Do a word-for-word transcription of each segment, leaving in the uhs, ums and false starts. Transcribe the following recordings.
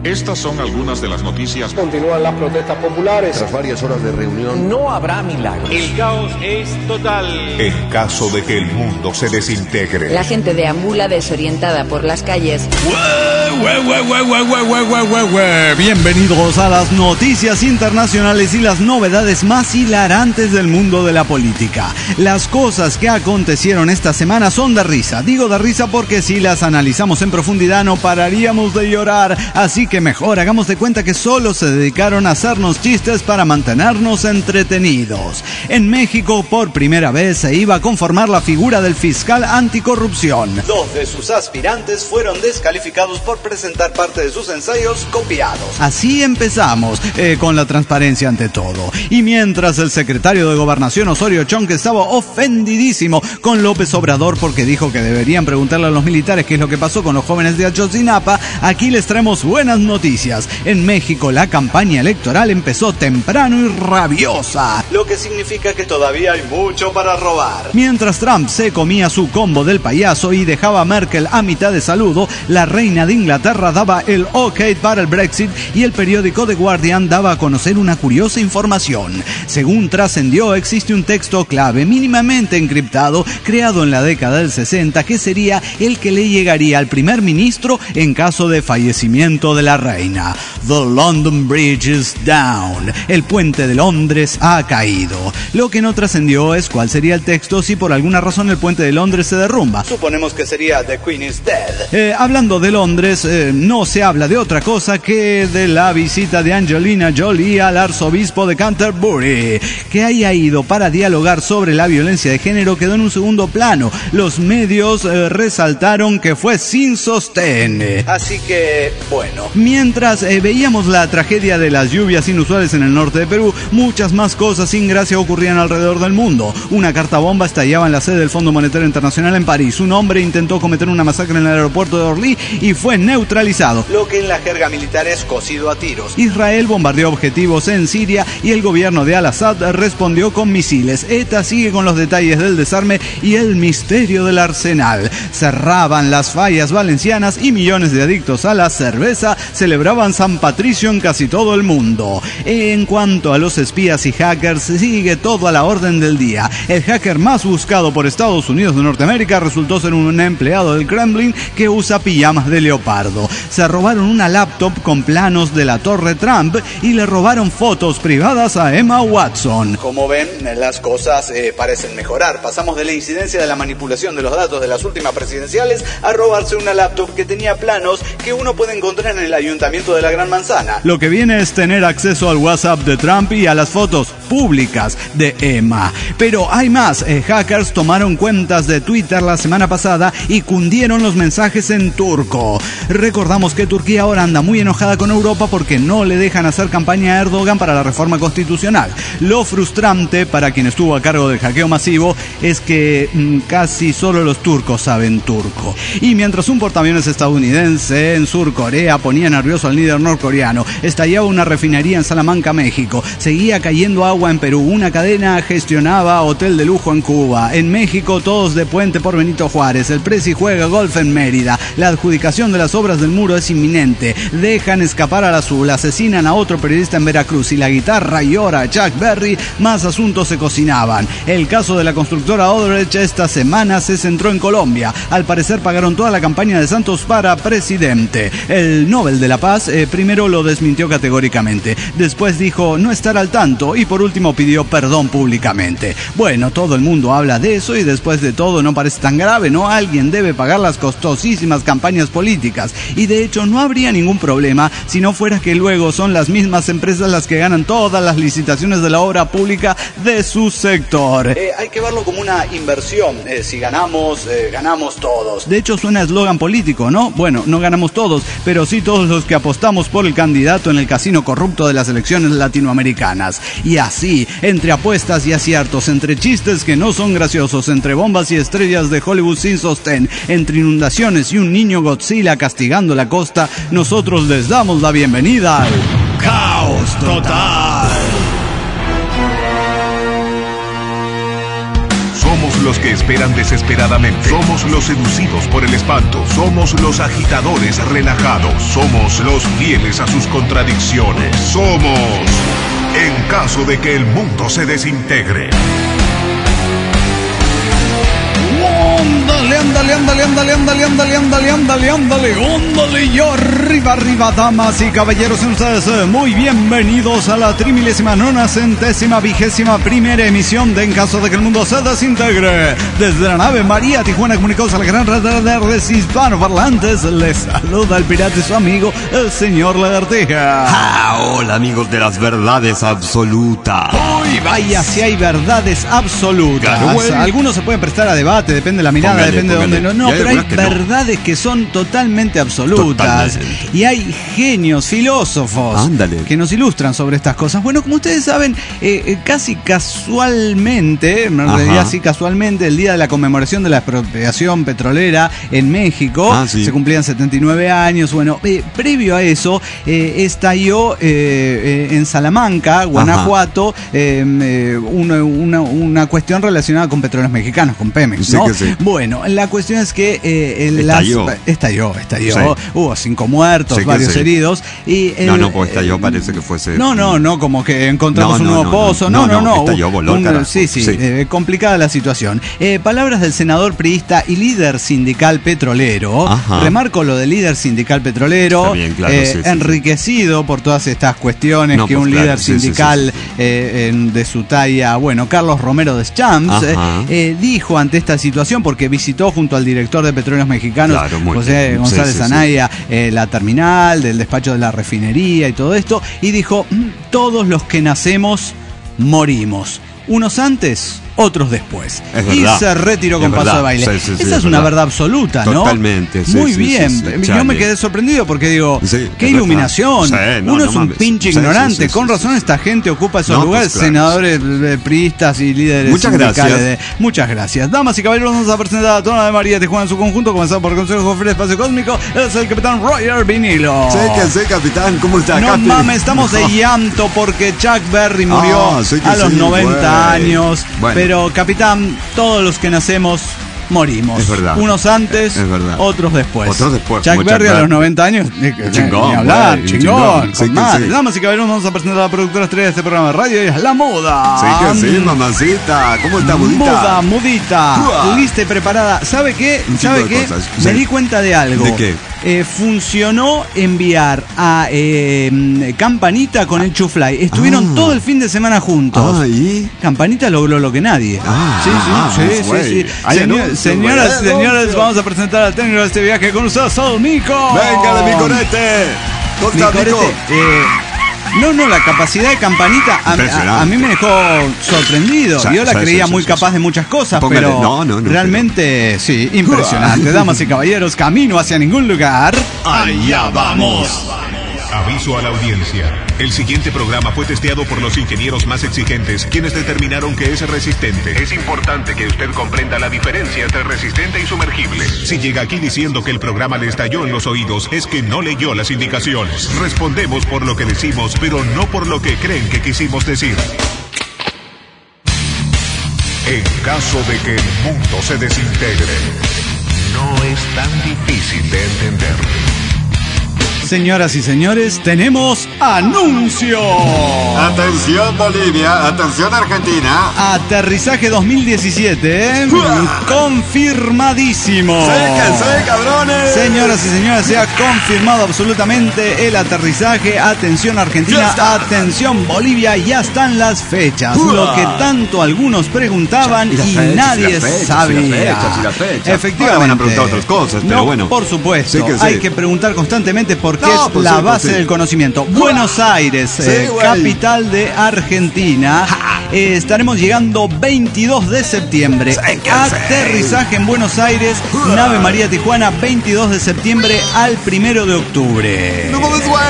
Estas son algunas de las noticias. Continúan las protestas populares. Tras varias horas de reunión, no habrá milagros. El caos es total. En caso de que el mundo se desintegre. La gente deambula desorientada por las calles. Bienvenidos a las noticias internacionales y las novedades más hilarantes del mundo de la política. Las cosas que acontecieron esta semana son de risa. Digo de risa porque si las analizamos en profundidad no pararíamos de llorar. Así que mejor hagamos de cuenta que solo se dedicaron a hacernos chistes para mantenernos entretenidos. En México, por primera vez, se iba a conformar la figura del fiscal anticorrupción. Dos de sus aspirantes fueron descalificados por presentar parte de sus ensayos copiados. Así empezamos, eh, con la transparencia ante todo. Y mientras el secretario de Gobernación, Osorio Chong, que estaba ofendidísimo con López Obrador porque dijo que deberían preguntarle a los militares qué es lo que pasó con los jóvenes de Ayotzinapa, aquí les traemos buenas noticias. En México la campaña electoral empezó temprano y rabiosa, lo que significa que todavía hay mucho para robar. Mientras Trump se comía su combo del payaso y dejaba a Merkel a mitad de saludo, la reina de Inglaterra daba el ok para el Brexit y el periódico The Guardian daba a conocer una curiosa información. Según trascendió, existe un texto clave mínimamente encriptado creado en la década del sesenta que sería el que le llegaría al primer ministro en caso de fallecimiento de la reina. The London Bridge is down. El puente de Londres ha caído. Lo que no trascendió es cuál sería el texto si por alguna razón el puente de Londres se derrumba. Suponemos que sería The Queen is dead. Eh, hablando de Londres, eh, no se habla de otra cosa que de la visita de Angelina Jolie al arzobispo de Canterbury. Que haya ido para dialogar sobre la violencia de género quedó en un segundo plano. Los medios eh, resaltaron que fue sin sostén. Así que, bueno, mientras eh, veíamos la tragedia de las lluvias inusuales en el norte de Perú, muchas más cosas sin gracia ocurrían alrededor del mundo. Una carta bomba estallaba en la sede del Fondo Monetario Internacional en París. Un hombre intentó cometer una masacre en el aeropuerto de Orly y fue neutralizado, lo que en la jerga militar es cocido a tiros. Israel bombardeó objetivos en Siria y el gobierno de Al-Assad respondió con misiles. ETA sigue con los detalles del desarme y el misterio del arsenal. Cerraban las fallas valencianas y millones de adictos a la cerveza celebraban San Patricio en casi todo el mundo. En cuanto a los espías y hackers, sigue todo a la orden del día. El hacker más buscado por Estados Unidos de Norteamérica resultó ser un empleado del Kremlin que usa pijamas de leopardo. Se robaron una laptop con planos de la Torre Trump y le robaron fotos privadas a Emma Watson. Como ven, las cosas eh, parecen mejorar. Pasamos de la incidencia de la manipulación de los datos de las últimas presidenciales a robarse una laptop que tenía planos que uno puede encontrar en el ayuntamiento de la Gran Manzana. Lo que viene es tener acceso al WhatsApp de Trump y a las fotos públicas de Emma. Pero hay más. Eh, hackers tomaron cuentas de Twitter la semana pasada y cundieron los mensajes en turco. Recordamos que Turquía ahora anda muy enojada con Europa porque no le dejan hacer campaña a Erdogan para la reforma constitucional. Lo frustrante para quien estuvo a cargo del hackeo masivo es que mmm, casi solo los turcos saben turco. Y mientras un portaaviones estadounidense en Surcorea ponía nervioso al líder norcoreano, estallaba una refinería en Salamanca, México, seguía cayendo agua en Perú, una cadena gestionaba hotel de lujo en Cuba, en México todos de puente por Benito Juárez, el Presi juega golf en Mérida, la adjudicación de las obras del muro es inminente, dejan escapar al azul, asesinan a otro periodista en Veracruz y la guitarra llora a Chuck Berry, más asuntos se cocinaban. El caso de la constructora Odebrecht esta semana se centró en Colombia, al parecer pagaron toda la campaña de Santos para presidente. El Nobel de la Paz eh, primero lo desmintió categóricamente, después dijo no estar al tanto y por último pidió perdón públicamente. Bueno, todo el mundo habla de eso y después de todo no parece tan grave, ¿no? Alguien debe pagar las costosísimas campañas políticas y de hecho no habría ningún problema si no fuera que luego son las mismas empresas las que ganan todas las licitaciones de la obra pública de su sector. Eh, hay que verlo como una inversión, eh, si ganamos, eh, ganamos todos. De hecho suena eslogan político, ¿no? Bueno, no ganamos todos, pero sí todos los que apostamos por el candidato en el casino corrupto de las elecciones latinoamericanas. Y así, entre apuestas y aciertos, entre chistes que no son graciosos, entre bombas y estrellas de Hollywood sin sostén, entre inundaciones y un niño Godzilla castigando la costa, nosotros les damos la bienvenida al Caos Total. Somos los que esperan desesperadamente. Somos los seducidos por el espanto. Somos los agitadores relajados. Somos los fieles a sus contradicciones. Somos en caso de que el mundo se desintegre. Ándale, ándale, ándale, ándale, ándale, ándale, ándale, ándale, ándale, ándale, y arriba, arriba, damas y caballeros, ustedes muy bienvenidos a la trimilésima nona centésima vigésima primera emisión de En Caso de que el Mundo se Desintegre. Desde la nave María Tijuana, comunicados a la gran red de redes hispanoparlantes, les saluda el pirata y su amigo, el señor Lagartija. Ah, hola amigos de las verdades absolutas. Uy, vaya si hay verdades absolutas. Claro, güey. Algunos se pueden prestar a debate, depende de la mirada, Póngale, depende póngale. de dónde. No, no, Y hay pero hay algunas que no. verdades que son totalmente absolutas. Totalmente. Y hay genios, filósofos, Ándale. que nos ilustran sobre estas cosas. Bueno, como ustedes saben, eh, eh, casi casualmente, en Ajá. realidad sí casualmente, el día de la conmemoración de la expropiación petrolera en México, Ah, sí. se cumplían setenta y nueve años. Bueno, eh, previo a eso, eh, estalló eh, eh, en Salamanca, Guanajuato, eh, eh, una, una, una cuestión relacionada con petróleos mexicanos, con Pemex, Sí ¿no? que sí. Bueno, la cuestión es que eh, el- Estalló. las- estalló, estalló. Sí. Hubo cinco muertos, Sí que varios sí. heridos. Y el- No, no, pues estalló, eh, parece que fuese... No, no, no, como que encontramos No, un no, nuevo no, no. pozo. No, no, No, no. no, estalló, voló el Un- carajo. sí, sí, Sí. eh, complicada la situación. Eh, palabras del senador priista y líder sindical petrolero. Ajá. Remarco lo del líder sindical petrolero. Está bien, claro, eh, sí, sí, sí. enriquecido por todas estas cuestiones No, que pues, un claro, líder sí, sí, sí, sindical sí, sí. eh, en- de su talla, bueno, Carlos Romero de Champs, eh, Ajá. eh, dijo ante esta situación, porque visitó junto al director de Petróleos Mexicanos, Claro, muy José bien. González Sí, sí, sí. Anaya, eh, la terminal, del despacho de la refinería y todo esto, y dijo, "Mm, todos los que nacemos morimos, unos antes, otros después". Es Y verdad. se retiró con Es paso verdad. de baile. Sí, sí, sí, Esa es es una verdad. verdad absoluta, ¿no? Totalmente, sí, Muy sí, bien. sí, sí, Yo chale. me quedé sorprendido porque digo, Sí, qué es iluminación. verdad. Sí, no, Uno no es un mames. pinche Sí, sí, ignorante. sí, sí, con sí, razón sí. esta gente ocupa esos No, pues, lugares, claro. senadores, eh, priistas y líderes Muchas sindicales gracias. de- Muchas gracias. Damas y caballeros, vamos a presentar a toda la de María Tijuana en su conjunto, comenzando por el Consejo Fred Espacio Cósmico. Es el capitán Roger Vinilo. Sí, que sí, capitán, ¿cómo está, No Capi? mames, estamos de llanto porque Chuck Berry murió Ah, sí que a los sí, noventa güey. años. Bueno. Pero, capitán, todos los que nacemos morimos. Es verdad. Unos antes, Es verdad. otros después. Otros después, Chuck como Chuck Berry a Berry. los noventa años. eh, eh, Chingón, ni hablar, güey, chingón. chingón. Con Sí que madre. sí. Damas y caballeros, vamos a presentar a la productora estrella de este programa de radio y es La Muda. Sí que sí, mamacita. ¿Cómo está, Muda, Budita? mudita, Uah. lista y preparada. ¿Sabe qué? Un ¿Sabe chingo de qué? cosas. Me Sí. di cuenta de algo. ¿De qué? Eh, funcionó enviar a eh, Campanita con el Chuflay. Estuvieron Ah. todo el fin de semana juntos. Ah, ¿y? Campanita logró lo que nadie. Ah, sí, sí, ah, sí, pues, sí, güey. sí. Hay Señor- anuncio, señoras y güey. señores, Anuncio. vamos a presentar al técnico de este viaje con ustedes, al Nico. Venga, mi corete. ¿Cómo está, Nicorete, Nico? eh, no, no, la capacidad de Campanita a, Impresionante. a- a mí me dejó sorprendido. Sí, Yo la sí, creía sí, muy sí, capaz sí. de muchas cosas, Póngale, pero no, no, no, realmente sí, impresionante. Damas y caballeros, camino hacia ningún lugar. Allá vamos. Aviso a la audiencia. El siguiente programa fue testeado por los ingenieros más exigentes, quienes determinaron que es resistente. Es importante que usted comprenda la diferencia entre resistente y sumergible. Si llega aquí diciendo que el programa le estalló en los oídos, es que no leyó las indicaciones. Respondemos por lo que decimos, pero no por lo que creen que quisimos decir. En caso de que el mundo se desintegre, no es tan difícil de entender. Señoras y señores, tenemos anuncio. Atención, Bolivia. Atención, Argentina. Aterrizaje dos mil diecisiete, ¿eh? Confirmadísimo. cabrones. Señoras y señores, se ha confirmado absolutamente el aterrizaje. Atención Argentina, Ya está. atención Bolivia, ya están las fechas. Uah. Lo que tanto algunos preguntaban Y las y fechas, nadie y las fechas, sabía. y las fechas, y las fechas. Efectivamente. Ahora van a preguntar otras cosas, pero No, bueno. por supuesto. Sí que sí. Hay que preguntar constantemente porque No, es pues la sí, pues base sí. del conocimiento. Buenos Aires, Sí, eh, güey. capital de Argentina. Eh, estaremos llegando veintidós de septiembre. Sí, que Aterrizaje en Buenos Aires, nave María Tijuana, veintidós de septiembre al primero de octubre. No mames, güey.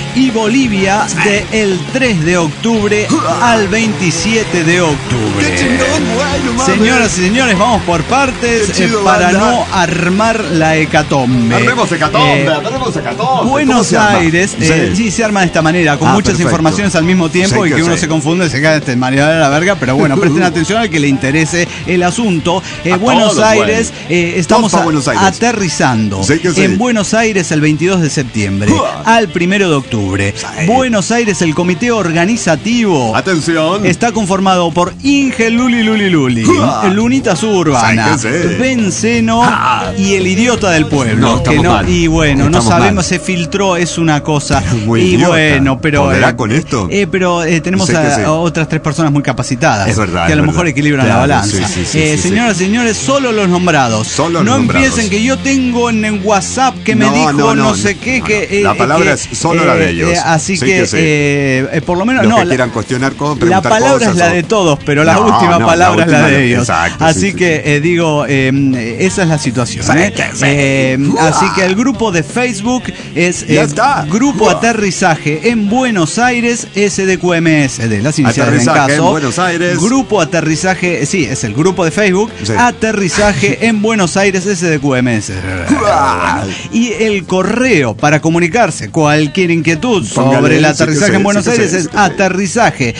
y Bolivia del tres de octubre al veintisiete de octubre. Señoras y señores, vamos por partes eh, para no armar la hecatombe. Armemos hecatombe, Eh, armemos hecatombe. Buenos se arma? Aires, eh, sí. Sí. se arma de esta manera, con Ah, muchas perfecto. informaciones al mismo tiempo Sí y que que uno sí. se confunde, se cae este mareado de la verga, pero bueno, presten atención al que le interese el asunto. Eh, A Buenos todos, Aires, eh, estamos Todos pa' a- Buenos Aires. aterrizando Sí que sí. en Buenos Aires el veintidós de septiembre Uah. al primero de octubre. Sí. Buenos Aires, el comité organizativo. Atención. Está conformado por Inge Luli Luli Luli, Uah. Lunita Suburbana, Sí que sí. Benceno Ah. y el idiota del pueblo. No, estamos que no, mal. y bueno, Estamos no sabemos, mal. se filtró, es una cosa. Muy y idiota. bueno, pero. ¿Podrá con esto? eh, pero eh, tenemos Sí que a, sí. a otras tres personas muy capacitadas. Es verdad, que a es lo verdad. mejor equilibran Claro, la balanza. sí, sí, sí, Eh, sí, señoras y señores, solo los nombrados. Solo los no nombrados. empiecen que yo tengo en el WhatsApp que me No, dijo no, no, no, sé qué. no, que, no. eh, La eh, palabra que, es solo la de ellos. eh, así Sí que, que sí. eh, eh, por lo menos. Los no, que la- quieran cuestionar cosas, la preguntar palabra cosas, es la o- de todos, pero la No, última no, palabra la es la última- de ellos. exacto, así sí, que eh, digo, eh, esa es la situación. Sí, ¿eh? que sí. Eh, Uah. así que el grupo de Facebook es Ya eh, está. Grupo Uah. Aterrizaje en Buenos Aires S D Q M S D, las iniciales en Aterrizaje caso. en Buenos Aires. Grupo Aterrizaje, sí, es el grupo de Facebook. Sí. Aterrizaje en Buenos Aires S D Q M S D. Uah. Y el correo para comunicarse cualquier inquietud Póngale, sobre el sí que aterrizaje sí, en Buenos sí que Aires sí, es sí que sí. aterrizaje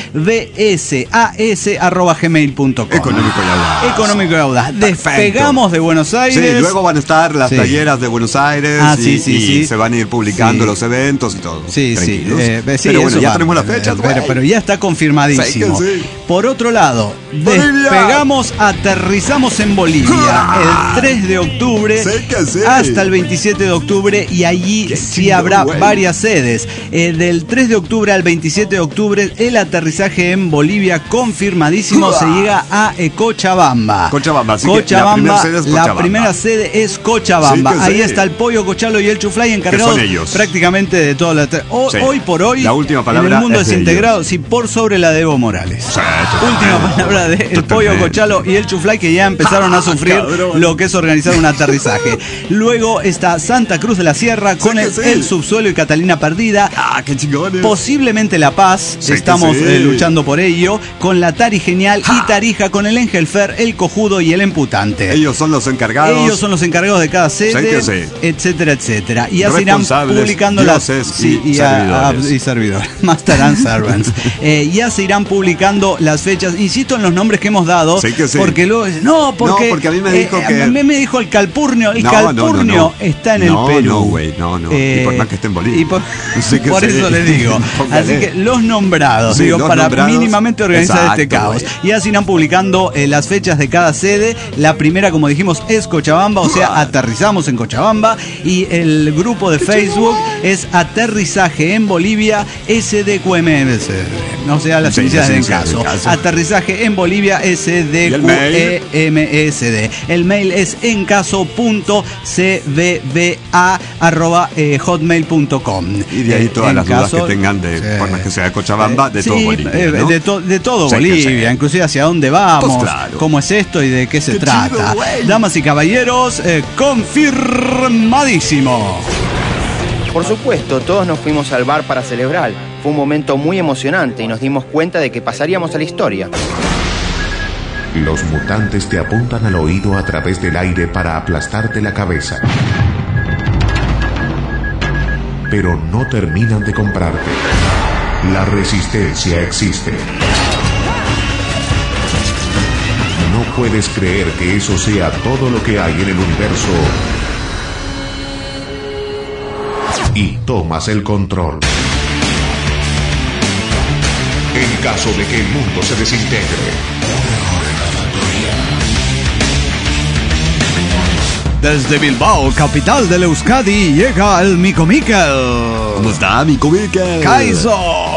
bsas arroba gmail punto com. Económico y audaz. Económico y audaz. Perfecto. Despegamos de Buenos Aires. Sí, luego van a estar las Sí. talleras de Buenos Aires Ah, y, sí, sí, y sí. se van a ir publicando Sí. los eventos y todo. Sí, sí, Tranquilos. eh, sí, pero bueno, eso ya va. tenemos las fechas, Eh, pero, güey. pero ya está confirmadísimo. Sí que sí. Por otro lado, Bolivia. despegamos, aterrizamos en Bolivia el tres de octubre Sí que sí. hasta el veintisiete de octubre y allí Qué sí chingón, habrá güey. varias sedes. Eh, del tres de octubre al veintisiete de octubre el aterrizaje en Bolivia confirmadísimo. Uah. Se llega a eh, Cochabamba. Cochabamba, así que la Cochabamba, primera sede es la Cochabamba. primera sede es Cochabamba. Sí que Ahí sí. está el Pollo Cochalo y el Chuflay encargados son ellos. prácticamente de todo la o- Sí. hoy por hoy La última palabra en el mundo es de desintegrado, sí, por sobre la de Evo Morales. Sí, Última totalmente. palabra de el Totalmente. Pollo Cochalo y el Chuflay, que ya empezaron a sufrir Cabrón. lo que es organizar un aterrizaje. Luego está Santa Cruz de la Sierra con que el, sí. el subsuelo y Catalina Perdida. Ah, qué chingones. Posiblemente La Paz, Sí que estamos sí. eh, luchando por ello, con la Tari Genial y Tarija con el Engelfer, el Cojudo y el Emputante. Ellos son los encargados. Ellos son los encargados de cada sede, Sí que sí. etcétera, etcétera. Y ya se irán Responsables, publicando las dioses y a- servidores. a- y servidores. Master and Servants. Eh, ya se irán publicando las fechas. Insisto en los nombres que hemos dado. Sí que sí. Porque luego dicen, no, porque. No, porque a mí me dijo eh, que- A mí me dijo el Calpurnio. El No, no, no, Calpurnio no. está en No, el Perú. no, güey, no, no. Y por más que esté en Bolivia. Y por, Sí que por sí. eso les digo. Póngale. Así que los nombrados, Sí, digo, los para nombrados. mínimamente organizar Exacto, este caos. güey. Y ya se irán publicando eh, las fechas de cada sede. La primera, como dijimos, es Cochabamba, o sea, aterrizamos en Cochabamba. Y el grupo de Facebook es Aterrizaje en Bolivia S D Q M S. O sea, las Sí, iniciales las en iniciales caso. en caso. Aterrizaje en Bolivia S D ¿Y el Q mail? M S D. El mail es encaso.cbba arroba eh, hotmail punto com. Y de ahí Eh, todas en las dudas caso- que tengan de, Sí. por más que sea de Cochabamba, de Sí, todo Bolivia. eh, ¿no? de, to- de todo Sí, que Bolivia, sí. inclusive hacia dónde vamos, Pues claro. cómo es esto y de qué se Qué trata. chido, güey. Damas y caballeros, eh, confirmadísimo. Por supuesto, todos nos fuimos al bar para celebrar. Fue un momento muy emocionante y nos dimos cuenta de que pasaríamos a la historia. Los mutantes te apuntan al oído a través del aire para aplastarte la cabeza. Pero no terminan de comprarte. La resistencia existe. No puedes creer que eso sea todo lo que hay en el universo. Y tomas el control. En caso de que el mundo se desintegre. Desde Bilbao, capital del Euskadi, llega el Mico Miquel. ¿Cómo está, mi cubica? Kaizo.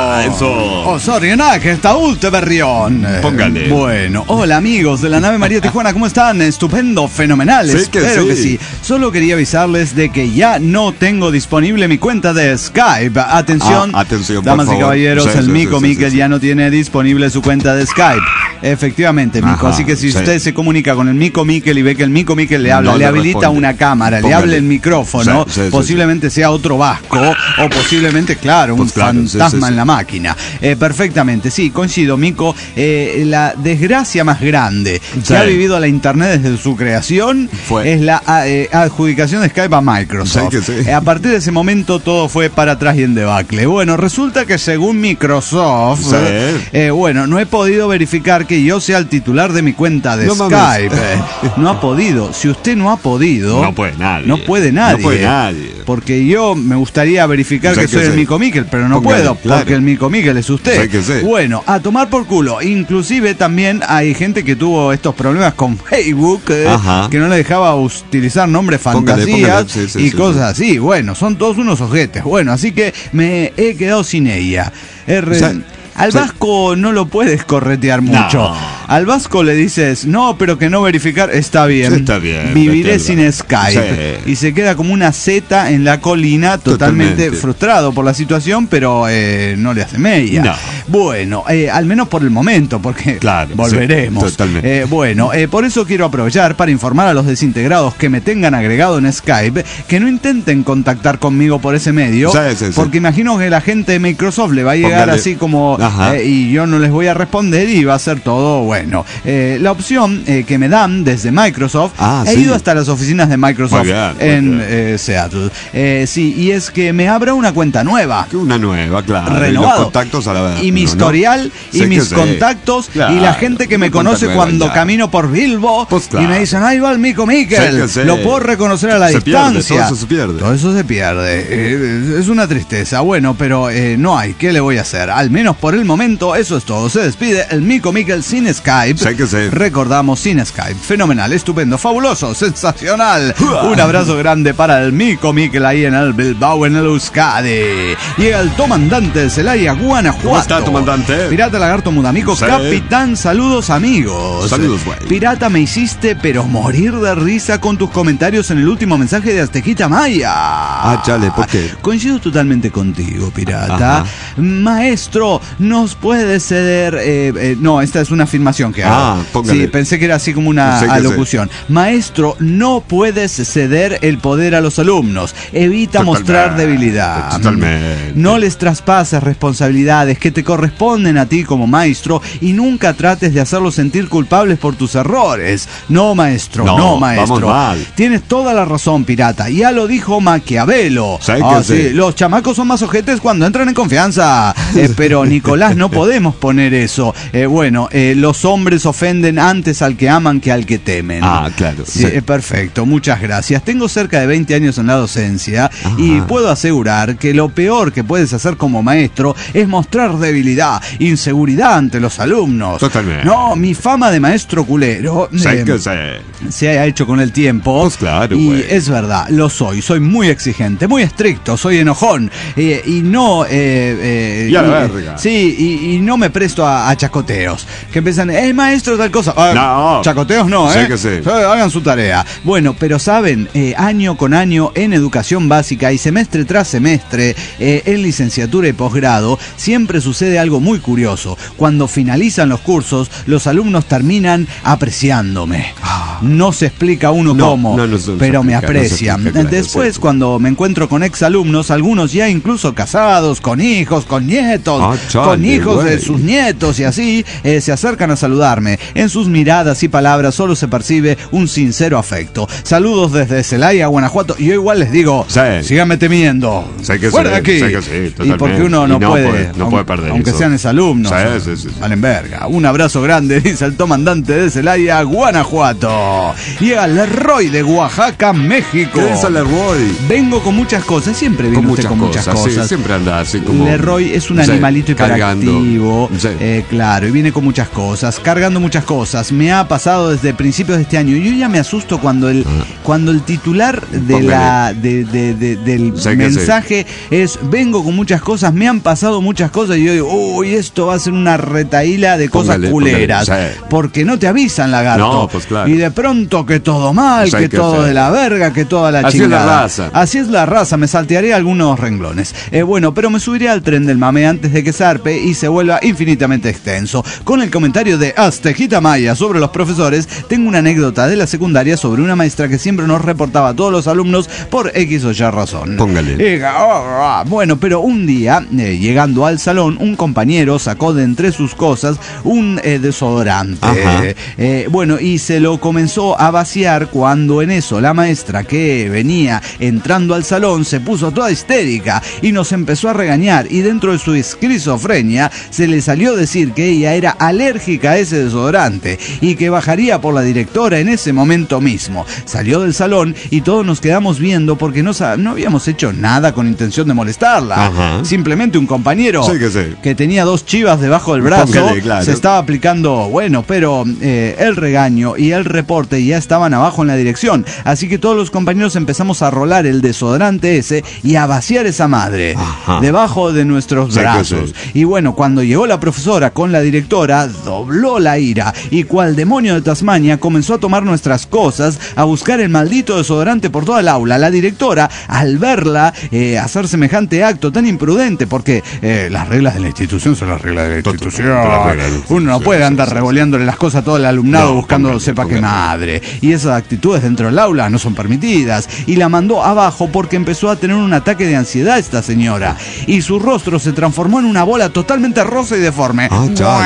Ah, eso. Osorionak, esta Ulteberrión. Póngale. Bueno, hola amigos de la nave María Tijuana, ¿cómo están? Estupendo, fenomenal, Sí que espero sí. que sí. Solo quería avisarles de que ya no tengo disponible mi cuenta de Skype. Atención, Ah, atención, por damas y favor. caballeros, Sí, el sí, Mico sí, sí, Miquel sí. ya no tiene disponible su cuenta de Skype. Efectivamente, Mico. Ajá, Así que si sí. usted se comunica con el Mico Miquel y ve que el Mico Miquel le habla, No le le habilita responde. una cámara, le Póngale. habla el micrófono, Sí, sí, sí, posiblemente sea otro vasco o posiblemente, claro, un Pues claro, sí, fantasma sí, sí. en la máquina. Eh, perfectamente, sí, coincido, Mico. Eh, la desgracia más grande Sí. que ha vivido la Internet desde su creación Fue. es la eh, adjudicación de Skype a Microsoft. Sí que sí. Eh, a partir de ese momento todo fue para atrás y en debacle. Bueno, resulta que según Microsoft, Sí. eh, bueno, no he podido verificar que yo sea el titular de mi cuenta de No mames. Skype. Eh, no ha podido. Si usted no ha podido, No puede nadie. No puede nadie. No puede nadie. Porque yo me gustaría verificar Sí que que soy el sí. Mico Miquel, pero no Póngale, puedo, claro. porque el Mico Miquel es usted. Sí que sí. Bueno, a tomar por culo. Inclusive también hay gente que tuvo estos problemas con Facebook, eh, Ajá. que no le dejaba utilizar nombres Póngale, fantasías póngale, sí, sí, y sí, cosas así. Bueno, son todos unos ojetes. Bueno, así que me he quedado sin ella. Er, O sea, al sí. vasco no lo puedes corretear mucho. No. Al vasco le dices, no, pero que no verificar, está bien. Sí, está bien, Viviré vete al sin Skype. Sí. Y se queda como una zeta en la colina, totalmente, Totalmente. frustrado por la situación, pero eh, no le hace mella. No. Bueno, eh, al menos por el momento, porque Claro, volveremos. sí, totalmente. Eh, bueno, eh, por eso quiero aprovechar para informar a los desintegrados que me tengan agregado en Skype que no intenten contactar conmigo por ese medio, Sí, sí, sí. porque imagino que la gente de Microsoft le va a llegar Póngale. así como Ajá. eh, y yo no les voy a responder y va a ser todo bueno. Eh, la opción eh, que me dan desde Microsoft, Ah, he sí. ido hasta las oficinas de Microsoft Muy bien, muy en bien. eh, Seattle. Eh, sí, y es que me abra una cuenta nueva. Que una nueva, claro. Renovado. Y los contactos a la vez. Y mi ¿no? historial y Sí que mis sí. contactos Claro, y la gente que me una cuenta conoce nueva cuando ya. camino por Bilbo Pues claro. y me dicen, ahí va el Mico Miquel, Sí que sí. lo puedo reconocer a la Se pierde, distancia. todo eso se pierde. Todo eso se pierde. Eh, es una tristeza. Bueno, pero eh, no hay. ¿Qué le voy a hacer? Al menos por el momento, eso es todo. Se despide el Mico Miquel sin Skype. Sí que sí. Recordamos, sin Skype. Fenomenal, estupendo, fabuloso, sensacional. Un abrazo grande para el Mico Miquel ahí en el Bilbao, en el Euskadi. Y el comandante de Celaya, Guanajuato. ¿Cómo está, comandante? Pirata Lagarto Mudamico, Sí. capitán, saludos amigos. Saludos, güey. Pirata, me hiciste pero morir de risa con tus comentarios en el último mensaje de Aztequita Maya. Ah, chale, ¿por qué? Coincido totalmente contigo, pirata. Ajá. Maestro, ¿nos puede ceder? eh, eh, no, esta es una afirmación que hago. Ah, póngale. Sí, pensé que era así como una Sí que alocución. Maestro, no puedes ceder el poder a los alumnos. Evita Totalmente, mostrar debilidad. totalmente. No les traspases responsabilidades que te corresponden a ti como maestro y nunca trates de hacerlos sentir culpables por tus errores. No, maestro, no, No, maestro. vamos mal. Tienes toda la razón, pirata. Ya lo dijo Maquiavelo. Sí que Ah, sí. sí, los chamacos son más ojetes cuando entran en confianza. Eh, pero, Nicolás, no podemos poner eso. Eh, bueno, eh, los hombres ofenden antes al que aman que al que temen. Ah, claro. Sí, Sí. eh, perfecto, muchas gracias. Tengo cerca de veinte años en la docencia Ajá. y puedo asegurar que lo peor que puedes hacer como maestro es mostrar debilidad, inseguridad ante los alumnos. Totalmente. No, mi fama de maestro culero Sí eh, que sí. se ha hecho con el tiempo. Pues claro, y güey. es verdad, lo soy. Soy muy exigente, muy estricto, soy enojón. eh, y no. Eh, eh, Y a la y- verga. Sí, y, y no me presto a, a chacoteos. Que empiezan, eh, maestro, tal cosa. Ah, No. Chacoteos no, Sí ¿eh? que sí. Eh, Hagan su tarea. Bueno, pero saben, eh, año con año en educación básica y semestre tras semestre eh, en licenciatura y posgrado, siempre sucede algo muy curioso. Cuando finalizan los cursos, los alumnos terminan apreciándome. No se explica uno No, cómo, no, no se- pero se me explica, no se aprecian. explica, claro, Después, sí. cuando me encuentro con exalumnos, algunos ya incluso casados, con hijos, con nietos, Ah, chale, con hijos de güey. sus nietos y así, eh, se acercan a saludarme. En sus miradas y palabras solo se percibe un sincero afecto. Saludos desde Celaya, Guanajuato. Y yo igual les digo, Sí. síganme temiendo. Sí que Fuera sí, de aquí. sí que sí, y totalmente. porque uno no, Y no puede, puede- no aun- puede perder aunque eso. sean exalumnos. Sí, sí, sí, sí. Valen verga. Un abrazo grande, dice el comandante de Celaya, Guanajuato. México. Llega Leroy de Oaxaca, México. ¿Qué es Leroy? Vengo con muchas cosas. Siempre viene Con usted muchas con muchas cosas, cosas. sí, siempre anda así como... Leroy es un sí, animalito hiperactivo. cargando, sí. Eh, claro, y viene con muchas cosas, cargando muchas cosas. Me ha pasado desde principios de este año. Yo ya me asusto cuando el, Ah. cuando el titular de Póngale. la, de, de, de, del Sí que mensaje es: vengo con muchas cosas, me han pasado muchas cosas. Y yo digo, uy, esto va a ser una retaíla de cosas Póngale, culeras. póngale, sí. Porque no te avisan, lagarto. No, pues claro. Y de pronto que todo mal, Sí que que todo sí. de la verga, que toda la Así es la chingada. raza. Así es la raza, me saltearé algunos renglones. Eh, bueno, pero me subiré al tren del mame antes de que zarpe y se vuelva infinitamente extenso. Con el comentario de Aztejita Maya sobre los profesores, tengo una anécdota de la secundaria sobre una maestra que siempre nos reportaba a todos los alumnos por X o Y razón. Póngale. Eh, ah, ah, bueno, pero un día, eh, llegando al salón, un compañero sacó de entre sus cosas un eh, desodorante. Ajá. Eh, bueno, y se lo comenzó a vaciar cuando en eso la maestra que venía entrando al salón se puso toda histérica y nos empezó a regañar, y dentro de su esquizofrenia se le salió decir que ella era alérgica a ese desodorante y que bajaría por la directora en ese momento mismo. Salió del salón y todos nos quedamos viendo porque no, no habíamos hecho nada con intención de molestarla. Ajá. Simplemente un compañero Sí que sí. que tenía dos chivas debajo del brazo Póngale, claro. se estaba aplicando, bueno, pero eh, el regaño y el reporte ya estaban abajo en la dirección, así que todos los compañeros empezamos a rolar el desodorante ese y a vaciar esa madre Ajá. debajo de nuestros Sí que brazos. sí. Y bueno, cuando llegó la profesora con la directora, dobló la ira y cual demonio de Tasmania comenzó a tomar nuestras cosas, a buscar el maldito desodorante por toda el aula. La directora, al verla eh, hacer semejante acto tan imprudente, porque eh, las reglas de la institución son las reglas de la institución. Las reglas de la institución, Uno no puede andar sí, sí, revoleándole las cosas a todo el alumnado No, buscando póngale, sepa qué póngale. madre. Y esas actitudes dentro del aula no son permitidas. Y la mandó abajo porque empezó a tener un ataque de ansiedad esta señora. Y su rostro se transformó en una bola totalmente rosa y deforme. Ah,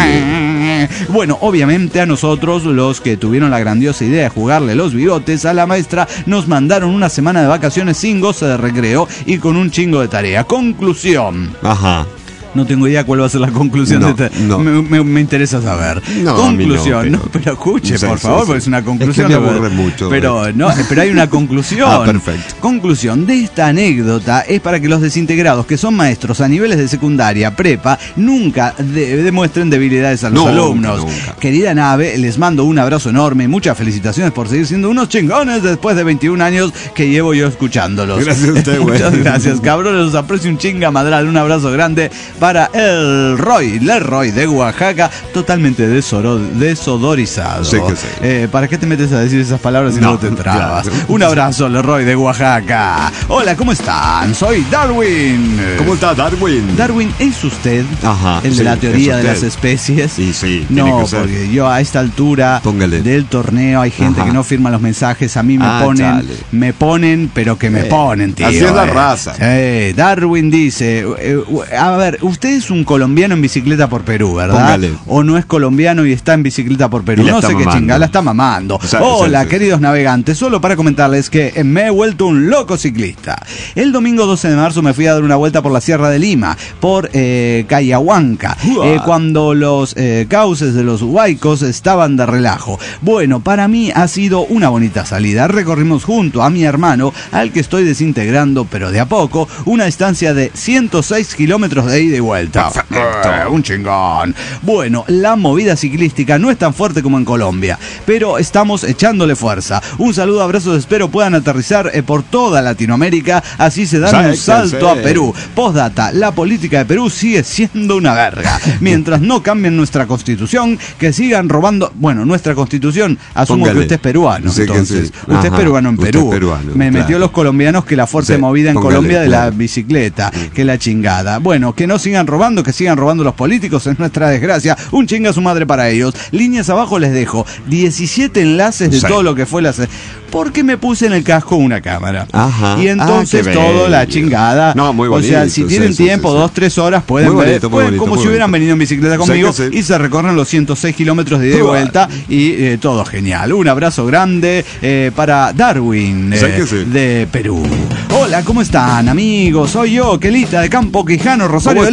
chale. Bueno, obviamente a nosotros, los que tuvieron la grandiosa idea de jugarle los bigotes a la maestra, nos mandaron una semana de vacaciones sin goce de recreo y con un chingo de tarea. Conclusión. Ajá. No tengo idea cuál va a ser la conclusión No, de este. no. Me, me- me interesa saber. No, conclusión, a mí no, no, pero- pero escuche, Sí, por sí, favor, sí. porque es una conclusión. Es que me ¿no? aburre mucho, Pero no, pero hay una conclusión. Ah, perfecto. Conclusión de esta anécdota es para que los desintegrados que son maestros a niveles de secundaria, prepa, nunca de- demuestren debilidades a los Nunca, alumnos. nunca. Querida nave, les mando un abrazo enorme, muchas felicitaciones por seguir siendo unos chingones después de veintiún años que llevo yo escuchándolos. Gracias a usted, güey. Muchas gracias, cabrones, los aprecio un chinga madral, un abrazo grande para el Roy, Leroy de Oaxaca, totalmente desoro- desodorizado. Sí que sí. Eh, ¿Para qué te metes a decir esas palabras si no, No, te entrabas? claro. Un abrazo, Leroy de Oaxaca. Hola, ¿cómo están? Soy Darwin. ¿Cómo está Darwin? Darwin, ¿es usted Ajá, el de sí, la teoría es de usted. las especies? Sí, sí, tiene No, que ser. porque yo a esta altura Póngale. del torneo hay gente Ajá. que no firma los mensajes, a mí me Ah, ponen, chale. me ponen, pero que me Eh, ponen, tío. así es la eh. raza. Eh, Darwin dice, eh, a ver, usted es un colombiano en bicicleta por Perú, ¿verdad? Póngale. O no es colombiano y está en bicicleta por Perú. Y la No está sé qué mamando. chingada, la está mamando. O sea, Hola, sí, sí, queridos navegantes, solo para comentarles que me he vuelto un loco ciclista. El domingo doce de marzo me fui a dar una vuelta por la Sierra de Lima, por eh, Cayahuanca, Uah. eh, cuando los eh, cauces de los huaicos estaban de relajo. Bueno, para mí ha sido una bonita salida. Recorrimos junto a mi hermano, al que estoy desintegrando, pero de a poco, una distancia de ciento seis kilómetros de ida y vuelta. Eh, un chingón. Bueno, la movida ciclística no es tan fuerte como en Colombia, pero estamos echándole fuerza. Un saludo, abrazos, espero puedan aterrizar eh, por toda Latinoamérica, así se dan un Sáquense. salto a Perú. Postdata, la política de Perú sigue siendo una verga. Mientras no cambien nuestra constitución, que sigan robando, bueno, nuestra constitución, asumo Póngale. que usted es peruano, Sí que entonces. sí. Usted es Ajá. peruano en Usted Perú. es peruano, Me claro. metió los colombianos que la fuerte Sí, movida en póngale, Colombia de la claro. bicicleta, que la chingada. Bueno, que no sigan robando, que sigan robando los políticos, es nuestra desgracia. Un chinga a su madre para ellos. Líneas abajo les dejo diecisiete enlaces de Sí. todo lo que fue la... Porque me puse en el casco una cámara. Ajá. Y entonces Ah, qué todo la bello. chingada. No, muy O sea, bonito, si sí, tienen sí, tiempo, sí, sí. dos, tres horas, pueden Muy ver, bonito, muy pueden- bonito, como muy si hubieran bonito. venido en bicicleta Sí conmigo que sí. y se recorren los ciento seis kilómetros de ida y Uah. vuelta y eh, todo genial. Un abrazo grande eh, para Darwin eh, Sí que sí. de Perú. Hola, ¿cómo están, amigos? Soy yo, Kelita de Campo Quijano, Rosario ¿Cómo de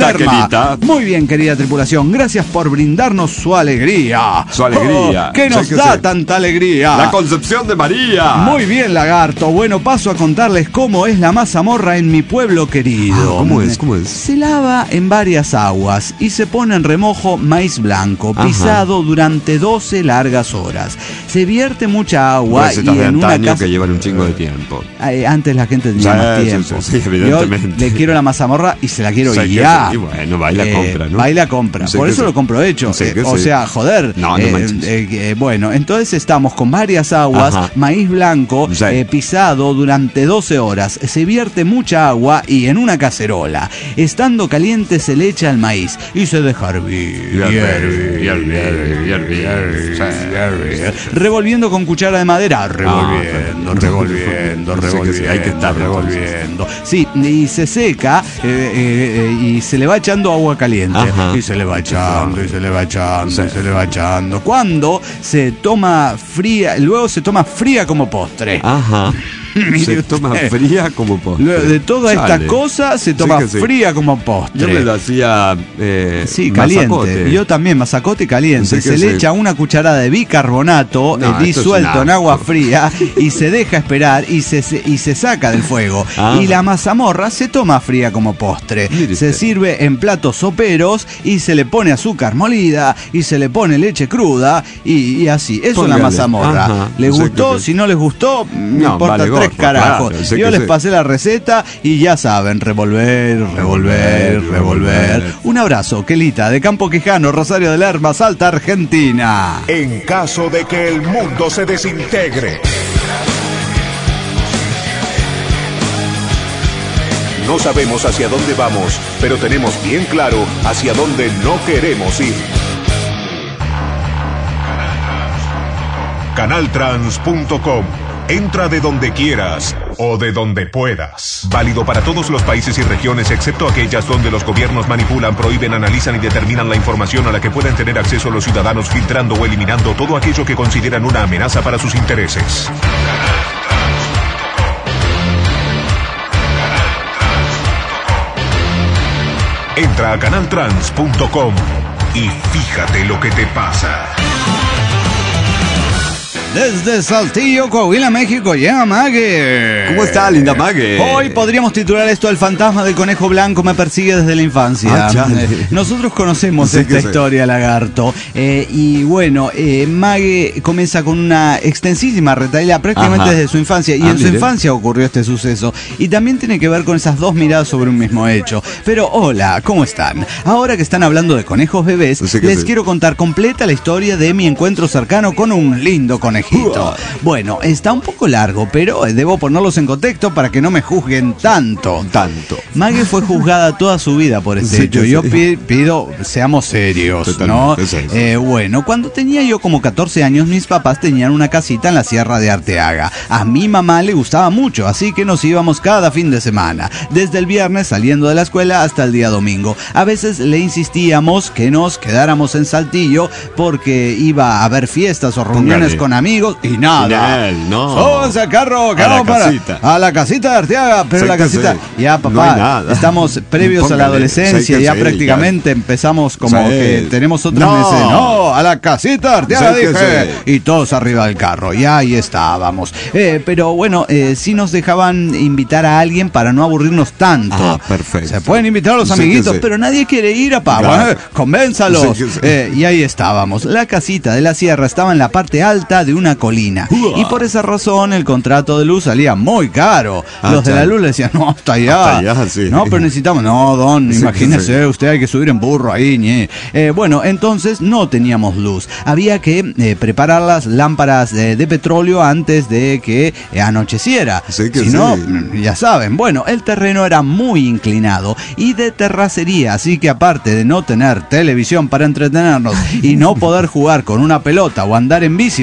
Lerma. Quelita? Muy bien, querida tripulación, gracias por brindarnos su alegría. Su alegría. Oh, ¿Qué nos Sí, que da sí. tanta alegría? La Concepción de María. Muy bien, lagarto. Bueno, paso a contarles cómo es la mazamorra en mi pueblo querido. Ah, ¿cómo es? ¿Cómo es? Se lava en varias aguas y se pone en remojo maíz blanco, Ajá. pisado durante doce largas horas. Se vierte mucha agua Recetas y de en una antaño casa... que llevan un chingo de tiempo. Eh, Antes la gente tenía Sí, más sí, tiempo. sí, sí, evidentemente. Yo le quiero la mazamorra y se la quiero Sí, que ya. sí, y bueno, baila compra, ¿no? Baila compra. Sí, Por que eso sí. lo compro hecho. Sí, Eh, que o sí. sea, joder. No, no eh, manches. eh, eh, bueno, entonces estamos con varias aguas, Ajá. maíz blanco, Sí. eh, pisado durante doce horas. Se vierte mucha agua y en una cacerola. Estando caliente se le echa el maíz y se deja hervir. Hierve, hierve, hierve, hierve. Hierve. Revolviendo con cuchara de madera. Revolviendo, Ah, revolviendo, sí, que sí, revolviendo. hay que estar revolviendo. Sí, y se seca eh, eh, eh, y se le va echando agua caliente. Ajá. Y se le va echando, y se le va echando, Sí. y se le va echando. Cuando se toma fría, luego se toma fría como postre. Ajá. Mire Se usted. toma fría como postre. Luego de toda esta Chale. cosa se Sí toma que sí. fría como postre. Yo me lo hacía eh, Sí, caliente. mazacote. Yo también, mazacote caliente. Sí que se sí. le echa una cucharada de bicarbonato No, eh, esto es disuelto un en agua asco. fría y se deja esperar y se, se- y se saca del fuego. Ah. Y la mazamorra se toma fría como postre. Mire Se usted. sirve en platos soperos y se le pone azúcar molida y se le pone leche cruda y, y así. Eso es la Póngale. mazamorra. Ajá. ¿Le Sí gustó? que sí. Si no les gustó, me No, importa vale tres gorro, carajos. claro, sé Yo que les sí. pasé la receta y ya saben, revolver, revolver, revolver. Un abrazo, Quelita, de Campo Quijano, Rosario de Lerma, Salta, Argentina. En caso de que el mundo se desintegre. No sabemos hacia dónde vamos, pero tenemos bien claro hacia dónde no queremos ir. Canaltrans punto com. Entra de donde quieras o de donde puedas. Válido para todos los países y regiones, excepto aquellas donde los gobiernos manipulan, prohíben, analizan y determinan la información a la que pueden tener acceso los ciudadanos, filtrando o eliminando todo aquello que consideran una amenaza para sus intereses. Entra a canaltrans punto com y fíjate lo que te pasa. Desde Saltillo, Coahuila, México, llega Mague. ¿Cómo está, linda Mague? Hoy podríamos titular esto: El fantasma del conejo blanco me persigue desde la infancia. Ah, chale. Eh, Nosotros conocemos Sí, esta que sí. historia, lagarto. Eh, y bueno, eh, Mague comienza con una extensísima retaíla prácticamente Ajá. desde su infancia. Y Ah, en su mire. infancia ocurrió este suceso. Y también tiene que ver con esas dos miradas sobre un mismo hecho. Pero hola, ¿cómo están? Ahora que están hablando de conejos bebés, Sí que les sí. quiero contar completa la historia de mi encuentro cercano con un lindo conejito. Bueno, está un poco largo, pero debo ponerlos en contexto para que no me juzguen tanto. Tanto. Maggie fue juzgada toda su vida por este Sí, hecho. que Yo sí. pi- pido, seamos serios, ¿no? Totalmente, sí, sí. Eh, bueno, cuando tenía yo como catorce años, mis papás tenían una casita en la Sierra de Arteaga. A mi mamá le gustaba mucho, así que nos íbamos cada fin de semana. Desde el viernes saliendo de la escuela hasta el día domingo. A veces le insistíamos que nos quedáramos en Saltillo porque iba a haber fiestas o reuniones Póngale. con amigos y nada. Final, no. Súbanse al carro, que A la vamos para casita. a la casita de Arteaga, pero Sí la que casita, sí. ya No hay papá, nada. estamos previos a la Póngale. adolescencia, Sí que ya sí, prácticamente empezamos como Sí. que tenemos otros No. meses. No, a la casita de Arteaga, Sí que dije, sí. y todos arriba del carro, y ahí estábamos. Eh, pero bueno, eh, sí nos dejaban invitar a alguien para no aburrirnos tanto. Ah, perfecto. Se pueden invitar a los Sí que amiguitos, sí. pero nadie quiere ir a Pava. Claro. Eh, convénzalos. Sí que sí. Eh, y ahí estábamos. La casita de la sierra estaba en la parte alta de una colina. Uah. Y por esa razón el contrato de luz salía muy caro. Ah, Los de la chale. luz le decían, no, hasta allá. Hasta allá, sí. No, pero necesitamos. No, don, Sí, imagínese, sí. usted hay que subir en burro ahí, ñe. Eh, bueno, entonces no teníamos luz. Había que eh, preparar las lámparas de, de petróleo antes de que eh, anocheciera. Sí que si sí. no, mm, ya saben. Bueno, el terreno era muy inclinado y de terracería, así que aparte de no tener televisión para entretenernos y no poder jugar con una pelota o andar en bici porque todo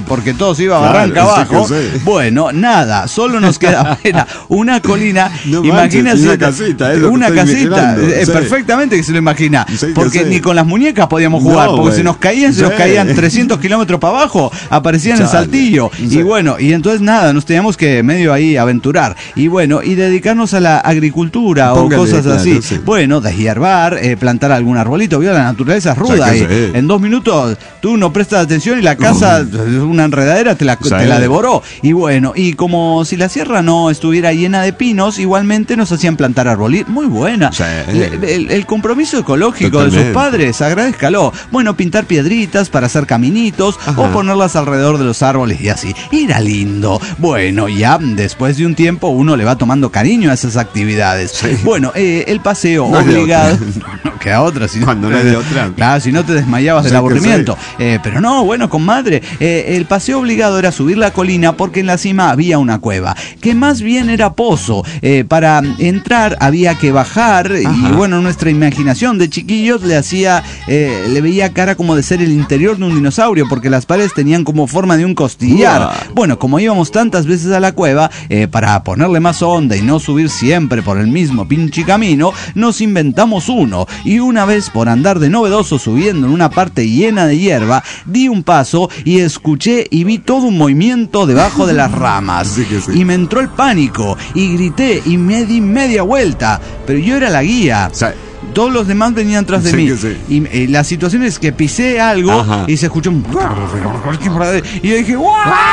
todo se iba a Claro, barranca sí, abajo. que sí. Bueno, nada, solo nos quedaba era una colina. No Imagínate manches, una casita, es lo que una estoy casita, imaginando, eh, sí. perfectamente que se lo imagina, Sí, que porque sí. ni con las muñecas podíamos jugar, No, porque güey. se nos caían, se nos Sí. caían trescientos kilómetros para abajo, aparecían en Chale. Saltillo, Sí. y bueno, y entonces nada, nos teníamos que medio ahí aventurar, y bueno, y dedicarnos a la agricultura Póngale, o cosas claro, así. sí. Bueno, deshiervar, eh, plantar algún arbolito, vio, la naturaleza es ruda, Sí, y que sí. en dos minutos tú no prestas atención y la casa, una enredadera, te la, Sí. te la devoró. Y bueno, y como si la sierra no estuviera llena de pinos, igualmente nos hacían plantar arbolitos. Muy buena. Sí. El, el- el compromiso ecológico de sus Totalmente. padres, agradezcalo. Bueno, pintar piedritas para hacer caminitos Ajá. o ponerlas alrededor de los árboles y así. Era lindo. Bueno, ya después de un tiempo uno le va tomando cariño a esas actividades. Sí. Bueno, eh, el paseo No hay de obligado. otra. No queda otra. Si Cuando no hay de otra. Claro, si no te desmayabas Sí, del que aburrimiento. Eh, pero no, bueno, comadre, eh, el paseo obligado era subir la colina porque en la cima había una cueva, que más bien era pozo. Eh, para entrar había que bajar. Ajá. Y bueno, nuestra imaginación de chiquillos le hacía, eh, le veía cara como de ser el interior de un dinosaurio, porque las paredes tenían como forma de un costillar. Wow. Bueno, como íbamos tantas veces a la cueva, eh, para ponerle más onda y no subir siempre por el mismo pinche camino, nos inventamos uno. Y una vez, por andar de novedoso subiendo en una parte llena de hierba, di un paso y escuché y vi todo un movimiento debajo de las ramas. Sí que sí. Y me entró el pánico y grité y me di media vuelta, pero yo era la guía. O sea, Todos los demás venían tras de Sí, mí. que sí. Y eh, la situación es que pisé algo Ajá. y se escuchó un... Y yo dije, ¡guau!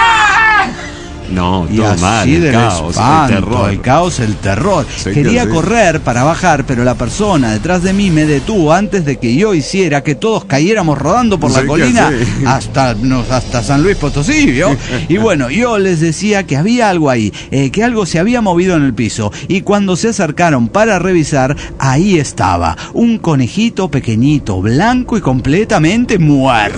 no, Y todo así mal, el del caos, espanto, el terror. el caos, el terror. Sí, Quería que sí. correr para bajar, pero la persona detrás de mí me detuvo antes de que yo hiciera que todos cayéramos rodando por Sí, la que colina sí. hasta, no, hasta San Luis Potosí, ¿vio? Y bueno, yo les decía que había algo ahí, eh, que algo se había movido en el piso. Y cuando se acercaron para revisar, ahí estaba, un conejito pequeñito, blanco y completamente muerto.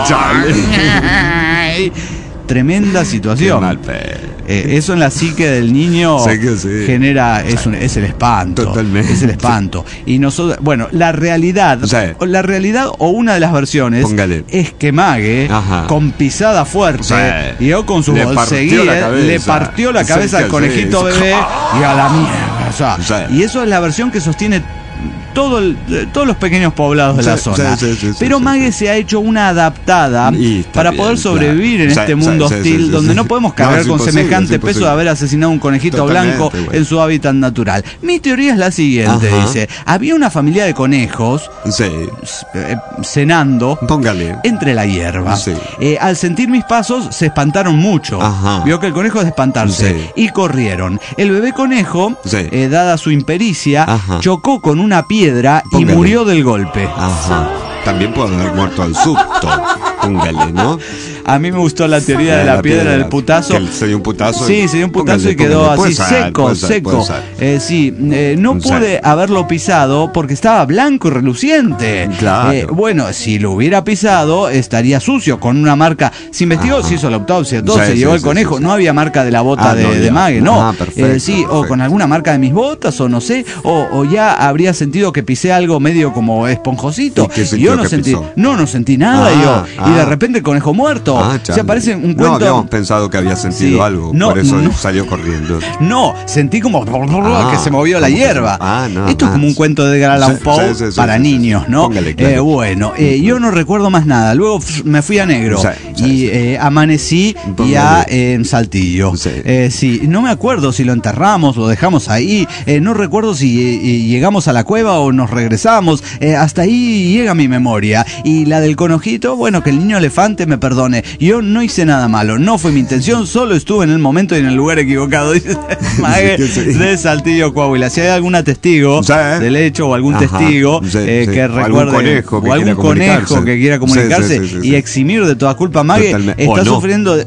Ay, tremenda Qué situación. mal pe- Eh, eso en la psique del niño Sí que sí. genera, es, un- es el espanto. Totalmente. Es el espanto. Y nosotros, bueno, la realidad, Sí. o la realidad o una de las versiones Póngale. es que Mague, Ajá. con pisada fuerte, Sí. y yo con su Le partió bolseguía, la cabeza. le partió la Sí cabeza que al conejito sí. bebé y a la mierda. O sea, Sí. y eso es la versión que sostiene todo el- todos los pequeños poblados de Sí, la zona. sí, sí, sí, Pero sí, Mague se ha hecho una adaptada Y está para bien, poder sobrevivir claro. en Sí, este sí, mundo sí, sí, hostil sí, donde sí. no podemos No, cargar es con imposible, semejante es peso imposible. de haber asesinado a un conejito Totalmente, blanco güey. en su hábitat natural. Mi teoría es la siguiente, Ajá. dice, había una familia de conejos Sí, eh, cenando póngale. entre la hierba. Sí. Eh, al sentir mis pasos se espantaron mucho. Ajá. Vio que el conejo es de espantarse Sí. y corrieron. El bebé conejo, Sí. eh, dada su impericia, Ajá. chocó con una piedra y Póngale. murió del golpe. Ajá. También puede haber muerto al susto. Póngale, ¿no? A mí me gustó la teoría de la, piedra del putazo. Que se dio un putazo. Sí, se dio un putazo Póngale, y quedó póngale. Puede así ser, seco, puede ser, seco. puede ser. Eh, sí, eh, no Sí. pude haberlo pisado porque estaba blanco y reluciente. Claro. Eh, bueno, si lo hubiera pisado estaría sucio, con una marca. Se investigó, Ajá. se hizo la autopsia, todo, Sí, se sí, llevó sí, el conejo. sí, sí. No había marca de la bota Ah, de, no, de ya. Mague, no. Ah, perfecto, Eh, sí, o perfecto. con alguna marca de mis botas, o no sé, o, o ya habría sentido que pisé algo medio como esponjosito. ¿Y qué Y sintió yo no que sentí, pisó? no, no sentí nada Ah, yo. Y de ah. repente el conejo muerto. Ah, Se chale. aparece un No, cuento. habíamos pensado que había sentido Sí. algo. No, por eso no. salió corriendo. No, sentí como Ah, que se movió la como que- hierba. ah, no, Esto es como más. un cuento de Edgar Allan Sí, Poe sí, sí, sí, para sí, sí, niños, sí. ¿no? Póngale, claro. Eh, bueno, eh, yo no recuerdo más nada. Luego pf, me fui a negro Sí, sí, y sí. eh, amanecí Póngale. ya en Saltillo. Sí. Eh, sí, no me acuerdo si lo enterramos, lo dejamos ahí. Eh, no recuerdo si eh, eh, llegamos a la cueva o nos regresamos. Eh, hasta ahí llega mi memoria. Y la del conejito, bueno, que el niño elefante me perdone. Yo no hice nada malo, no fue mi intención, solo estuve en el momento y en el lugar equivocado, dice Mague Sí, sí. de Saltillo, Coahuila. Si hay alguna testigo Sí. del hecho o algún Ajá. testigo Sí, eh, sí. que O algún recuerde conejo que o algún quiera conejo comunicarse. que quiera Sí, comunicarse sí, sí, sí, y sí. eximir de toda culpa, Mague Totalmente. está O no. sufriendo de-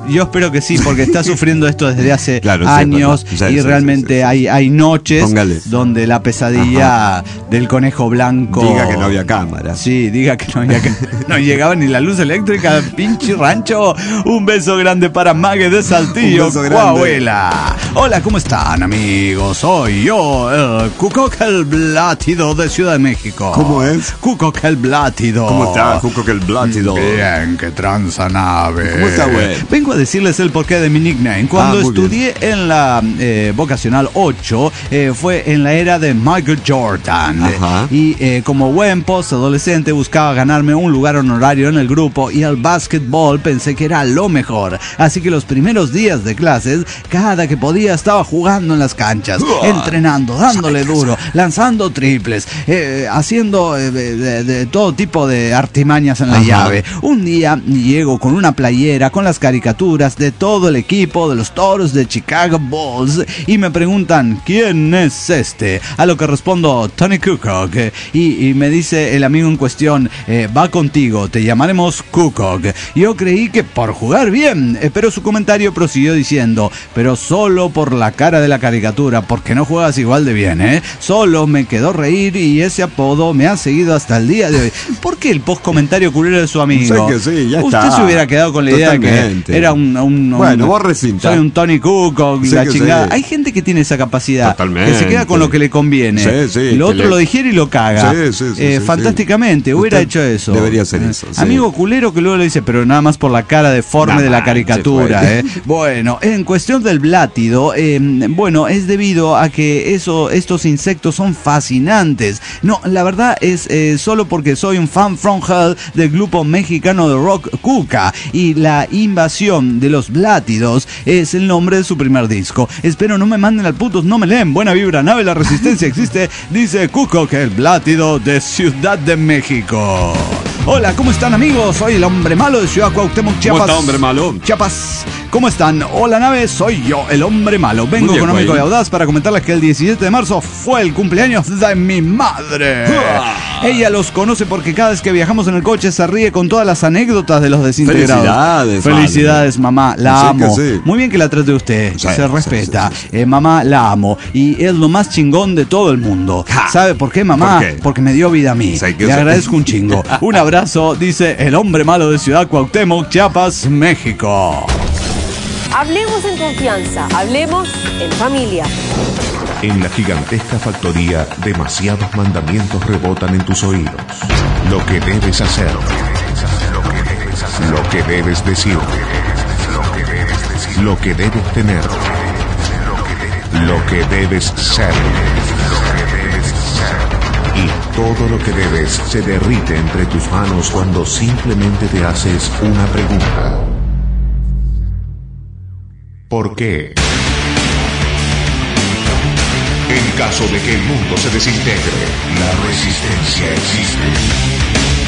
yo espero que sí, porque está sufriendo esto desde hace claro, años sí, sí, y sí, realmente sí, sí, sí. hay, hay noches Póngale. donde la pesadilla Ajá. del conejo blanco... Diga que no había cámara. Sí, diga que no había cámara. No llegaba ni la luz eléctrica al pinche rancho. Un beso grande para Mague de Saltillo, Coahuila. Hola, ¿cómo están, amigos? Soy yo, el Cucoc el Blátido de Ciudad de México. ¿Cómo es? Cucoc el Blátido. ¿Cómo está, Cucoc el Blátido? Bien, que tranza nave. ¿Cómo está, güey? Vengo a decirles el porqué de mi nickname. Cuando ah, estudié bien. en la eh, vocacional ocho, eh, fue en la era de Michael Jordan. Ajá. Y eh, como buen post-adolescente buscaba ganarme un lugar honorario en el grupo y el básquetbol pensé que era lo mejor. Así que los primeros días de clases, cada que podía estaba jugando en las canchas, uh, entrenando, dándole duro, lanzando triples, eh, haciendo eh, de, de todo tipo de artimañas en la Ajá. llave. Un día llego con una playera con las caricaturas de todo el equipo de los Toros de Chicago Bulls y me preguntan ¿quién es este? A lo que respondo Tony Kukoc y, y me dice el amigo en cuestión eh, va contigo, te llamaremos Kukoc. Yo creí que por jugar bien, eh, pero su comentario prosiguió diciendo pero solo por la cara de la caricatura, porque no juegas igual de bien, ¿eh? Solo me quedó reír y ese apodo me ha seguido hasta el día de hoy. ¿Por qué el post comentario culero de su amigo? Sé que sí, ya Usted está. se hubiera quedado con la idea de que era un, un, un bueno, vos recinta. Soy un Tony Kukoc, sé la chingada. Sí. Hay gente que tiene esa capacidad. Totalmente. Que se queda con lo que le conviene. Sí, sí, lo otro le... lo digiere y lo caga. Sí, sí, sí, eh, sí, fantásticamente, sí. hubiera Usted hecho eso. Debería ser eso. Sí. Amigo culero que luego le dice, pero nada más por la cara deforme nah, de la caricatura. Eh. Bueno, en cuestión del blátido, eh, bueno, es debido a que eso, estos insectos son fascinantes. No, la verdad es eh, solo porque soy un fan from hell del grupo mexicano de rock Cuca y la invasión de los blátidos es el nombre de su primer disco. Espero no me manden al putos, no me leen. Buena vibra, nave, la resistencia existe, dice Cuco, que el blátido de Ciudad de México. Hola, ¿cómo están, amigos? Soy el hombre malo de Ciudad Cuauhtémoc, Chiapas. ¿Cómo está, hombre malo? Chiapas. ¿Cómo están? Hola, nave, soy yo, el hombre malo. Vengo bien, económico güey. y audaz para comentarles que el diecisiete de marzo fue el cumpleaños de mi madre. Ella los conoce porque cada vez que viajamos en el coche se ríe con todas las anécdotas de los desintegrados. Felicidades, Felicidades, madre. mamá, la Sí, amo. que sí. Muy bien que la trate usted, Sí, se sí, respeta. sí, sí, sí. Eh, mamá, la amo. Y es lo más chingón de todo el mundo. Ja. ¿Sabe por qué, mamá? ¿Por qué? Porque me dio vida a mí. Sí, que Le sí. agradezco un chingo. Un abrazo, dice el hombre malo de Ciudad Cuauhtémoc, Chiapas, México. Hablemos en confianza, hablemos en familia. En la gigantesca factoría, demasiados mandamientos rebotan en tus oídos. Lo que debes hacer, lo que debes decir, lo que debes tener, lo que debes ser. Y todo lo que debes se derrite entre tus manos cuando simplemente te haces una pregunta. ¿Por qué? En caso de que el mundo se desintegre, la resistencia existe.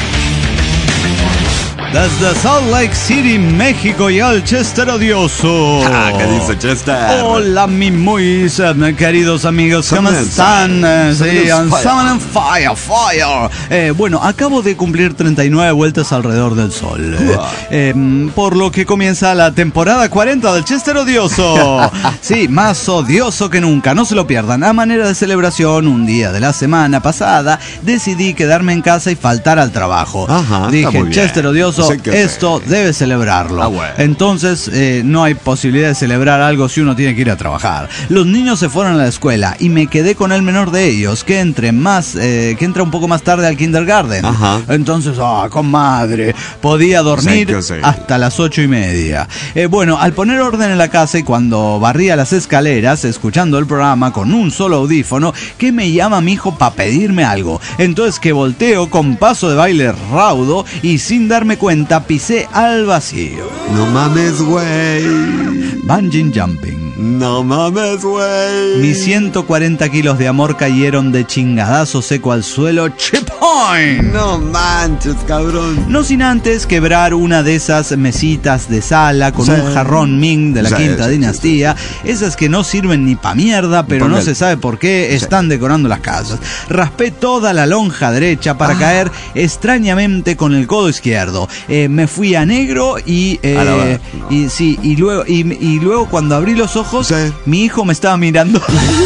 Desde Salt Lake City, México, y al Chester odioso. Ah, ¿qué dice Chester? Hola, mi muy queridos amigos, ¿cómo Someone están? Eh, Sí, on fire. Summon and Fire, Fire. Eh, bueno, acabo de cumplir treinta y nueve vueltas alrededor del sol. Eh, eh, por lo que comienza la temporada cuarenta del Chester odioso. Sí, más odioso que nunca, no se lo pierdan. A manera de celebración, un día de la semana pasada, decidí quedarme en casa y faltar al trabajo. Ajá, está Dije, muy bien. Chester odioso, Sí que esto sí. debe celebrarlo. Ah, bueno. Entonces, eh, no hay posibilidad de celebrar algo si uno tiene que ir a trabajar. Los niños se fueron a la escuela y me quedé con el menor de ellos, que entre más, eh, que entra un poco más tarde al kindergarten. Ajá. Entonces, ah, comadre, podía dormir Sí que sí. hasta las ocho y media. Eh, bueno, al poner orden en la casa y cuando barría las escaleras, escuchando el programa con un solo audífono, que me llama mi hijo para pedirme algo. Entonces que volteo con paso de baile raudo y sin darme cuenta pisé al vacío. No mames, güey. Bungee jumping. No mames, güey. Mis ciento cuarenta kilos de amor cayeron de chingadazo seco al suelo. ¡Chipoin! No manches, cabrón. No sin antes quebrar una de esas mesitas de sala con sí. un jarrón Ming de la sí, quinta sí, dinastía. Sí, sí. Esas que no sirven ni pa' mierda, pero Póngale. no se sabe por qué están sí. decorando las casas. Raspé toda la lonja derecha para ah. caer extrañamente con el codo izquierdo. Eh, me fui a negro y... Eh, y sí, y luego, y, y luego cuando abrí los ojos, sí. mi hijo me estaba mirando.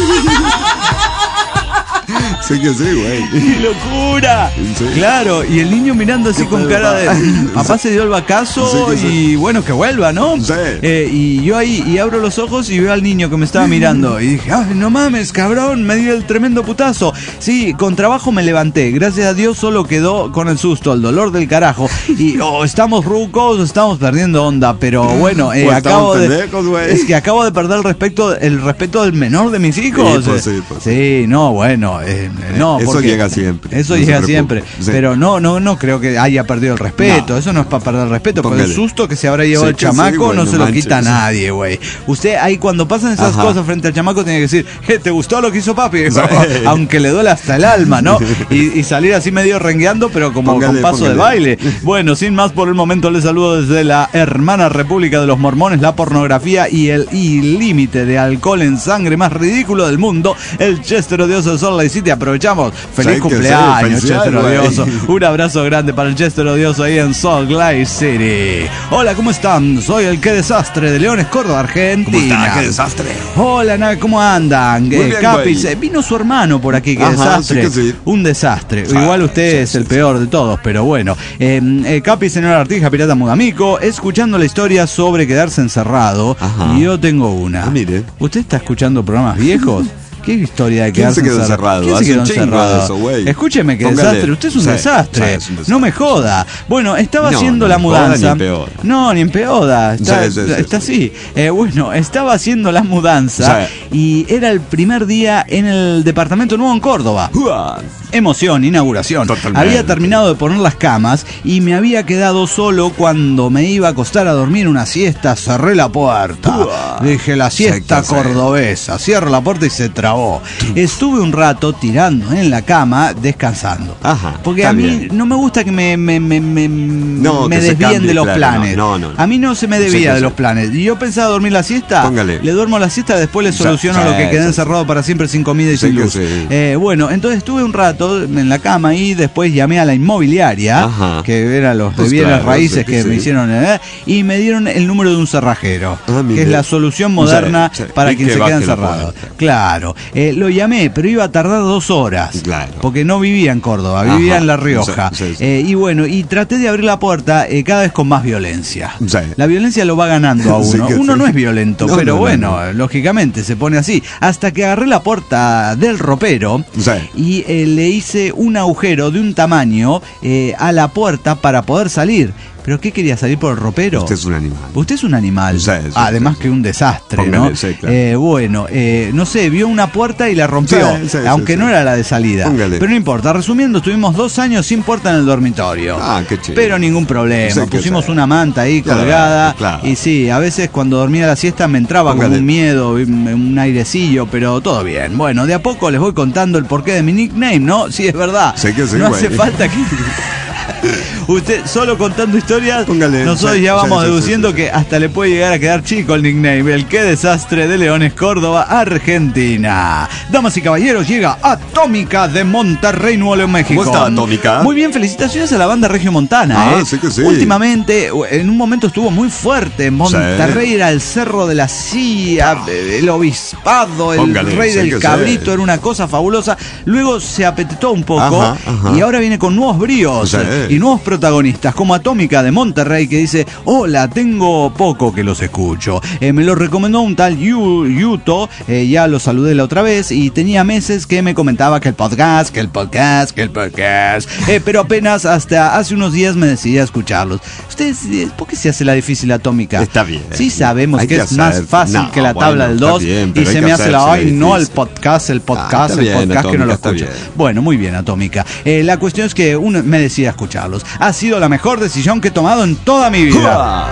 Sí que sí, güey. ¡Qué locura! ¿Sí? Claro, y el niño mirando así con cara de... Papá se dio el bacazo sí, y sí. bueno, que vuelva, ¿no? Sí. Eh, y yo ahí, y abro los ojos y veo al niño que me estaba mirando. Y dije, ¡ay, no mames, cabrón! Me dio el tremendo putazo. Sí, con trabajo me levanté. Gracias a Dios solo quedó con el susto, el dolor del carajo. Y, oh, estamos rucos, estamos perdiendo onda. Pero bueno, eh, pues acabo de... Pendejos, es que acabo de perder el respeto, el respeto del menor de mis hijos. Sí, pues, sí, pues, sí, no, bueno... Eh, No, eso porque llega siempre. Eso no llega siempre. Sí. Pero no, no, no creo que haya perdido el respeto. No. Eso no es para perder el respeto. Porque el susto que se habrá llevado sí, el chamaco sí, güey, no, no se lo manches, quita a nadie, güey. Usted ahí cuando pasan esas Ajá. cosas frente al chamaco tiene que decir, ¿qué, ¿te gustó lo que hizo papi? Sí. Aunque le duele hasta el alma, ¿no? Y, y salir así medio rengueando, pero como póngale, con paso póngale. de baile. Bueno, sin más por el momento les saludo desde la hermana República de los Mormones, la pornografía y el límite de alcohol en sangre más ridículo del mundo, el Chester odioso de Salt Lake City. Aprovechamos. Feliz cumpleaños, Chester odioso. Un abrazo grande para el Chester odioso ahí en Salt Lake City. Hola, ¿cómo están? Soy el Qué Desastre de Leones, Córdoba, Argentina. ¿Cómo está? ¿Qué desastre? Hola, ¿cómo andan? Muy bien, Capis, eh, vino su hermano por aquí, Qué Ajá, Desastre. Sí que sí. Un desastre. Ah, Igual usted sí, es el sí, peor sí. de todos, pero bueno. Eh, eh, Capis, señor Artija, pirata mudamico, escuchando la historia sobre quedarse encerrado. Ajá. Y yo tengo una. Ah, mire. ¿Usted está escuchando programas viejos? ¿Qué historia de quedarse ¿Quién se quedó encerrado? ¿Quién se quedó encerrado? Eso, Escúcheme, qué Póngale. desastre. Usted es un, sí, desastre. Sí, es un desastre. No me joda. Bueno, estaba no, haciendo no la mudanza. Ni peor. No, ni en peoda. Está, sí, sí, sí, está sí. así. Eh, bueno, estaba haciendo la mudanza sí. y era el primer día en el departamento nuevo en Córdoba. Uah. Emoción, inauguración. Totalmente. Había terminado de poner las camas y me había quedado solo cuando me iba a acostar a dormir una siesta. Cerré la puerta. Uah. Dije, la siesta cordobesa. Cierro la puerta y se trabó. Estuve un rato tirando en la cama descansando. Ajá, porque a mí bien. no me gusta que me, me, me, me, no, me desvíen de los claro, planes. No, no, no. A mí no se me desvía sí, de sí. los planes. Y yo pensaba dormir la siesta. Póngale. Le duermo la siesta, después le soluciono sí, lo que quedé sí, encerrado sí. para siempre sin comida y sí, sin luz. Sí. Eh, bueno, entonces estuve un rato en la cama y después llamé a la inmobiliaria, Ajá. que eran los de pues bienes claro, raíces sí, que sí. me hicieron, eh, y me dieron el número de un cerrajero, ah, que es la solución moderna sí, sí. para quien se queda encerrado. Claro. Eh, lo llamé, pero iba a tardar dos horas. Claro. Porque no vivía en Córdoba, vivía Ajá. en La Rioja. Sí, sí, sí. Eh, y bueno, y traté de abrir la puerta eh, cada vez con más violencia. Sí. La violencia lo va ganando a uno. Sí, uno sí. no es violento, no, pero no, bueno, no, no. lógicamente se pone así. Hasta que agarré la puerta del ropero sí. y eh, le hice un agujero de un tamaño eh, a la puerta para poder salir. ¿Pero qué quería salir por el ropero? Usted es un animal. Usted es un animal. Sí, sí, Además sí, que un desastre, Póngale, ¿no? Sí, claro. eh, bueno, eh, no sé, vio una puerta y la rompió, sí, sí, aunque sí, no sí. era la de salida. Póngale. Pero no importa. Resumiendo, estuvimos dos años sin puerta en el dormitorio. Ah, qué chido. Pero ningún problema. Sí, Pusimos una manta ahí claro, colgada. Claro. Y sí, a veces cuando dormía la siesta me entraba Póngale. como un miedo, un airecillo, pero todo bien. Bueno, de a poco les voy contando el porqué de mi nickname, ¿no? Sí, es verdad. Sí que sí, no güey. hace falta que... Usted solo contando historias, Póngale, nosotros ya, ya vamos ya, deduciendo ya, ya, ya. que hasta le puede llegar a quedar chico el nickname. El Qué Desastre de Leones, Córdoba, Argentina. Damas y caballeros, llega Atómica de Monterrey, Nuevo León, México. ¿Cómo está Atómica? Muy bien, felicitaciones a la banda regiomontana. Ah, ¿eh? sí que sí. Últimamente, en un momento estuvo muy fuerte. Monterrey sí. era el cerro de la silla, el obispado, el Póngale, rey sí del cabrito, sí. era una cosa fabulosa. Luego se apetetó un poco ajá, ajá. y ahora viene con nuevos bríos. Sí. Y nuevos protagonistas, como Atómica de Monterrey, que dice: hola, tengo poco que los escucho. Eh, me lo recomendó un tal Yu, Yuto, eh, ya lo saludé la otra vez, y tenía meses que me comentaba que el podcast, que el podcast, que el podcast. Eh, pero apenas hasta hace unos días me decidí a escucharlos. Ustedes, ¿por qué se hace la difícil Atómica? Está bien. Sí sabemos que, que es hacer. más fácil no, que la tabla bueno, del dos, y se me hace la, ay, no, el podcast, el podcast, ah, el bien, podcast Atómica, que no lo escucho. Bueno, muy bien, Atómica. Eh, la cuestión es que uno me decía escucharlos. ha sido la mejor decisión que he tomado en toda mi vida.